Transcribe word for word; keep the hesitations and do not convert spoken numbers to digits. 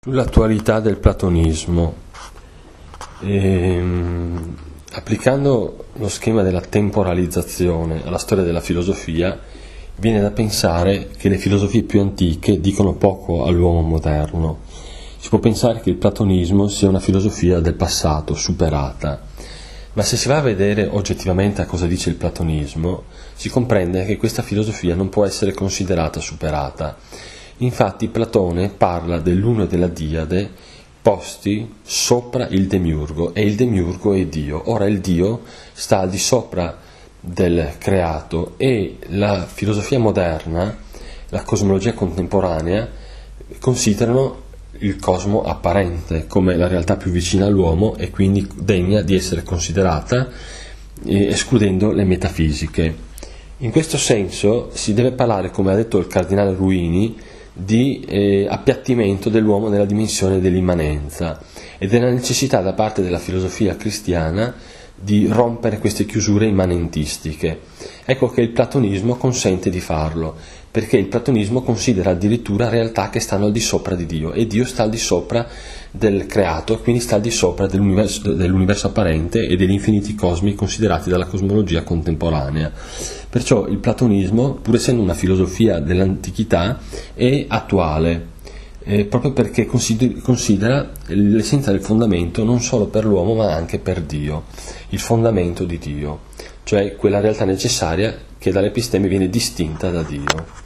Sull'attualità del platonismo, ehm, applicando lo schema della temporalizzazione alla storia della filosofia, viene da pensare che le filosofie più antiche dicono poco all'uomo moderno. Si può pensare che il platonismo sia una filosofia del passato, superata, ma se si va a vedere oggettivamente a cosa dice il platonismo, si comprende che questa filosofia non può essere considerata superata. Infatti Platone parla dell'uno e della diade posti sopra il demiurgo, e il demiurgo è Dio. Ora il Dio sta al di sopra del creato, e la filosofia moderna, la cosmologia contemporanea, considerano il cosmo apparente come la realtà più vicina all'uomo e quindi degna di essere considerata, eh, escludendo le metafisiche. In questo senso si deve parlare, come ha detto il cardinale Ruini, di eh, appiattimento dell'uomo nella dimensione dell'immanenza e della necessità da parte della filosofia cristiana di rompere queste chiusure immanentistiche. Ecco che il platonismo consente di farlo, perché il platonismo considera addirittura realtà che stanno al di sopra di Dio, e Dio sta al di sopra del creato, quindi sta al di sopra dell'universo, dell'universo apparente e degli infiniti cosmi considerati dalla cosmologia contemporanea. Perciò il platonismo, pur essendo una filosofia dell'antichità, è attuale, eh, proprio perché considera l'essenza del fondamento non solo per l'uomo ma anche per Dio, il fondamento di Dio, cioè quella realtà necessaria che dall'episteme viene distinta da Dio.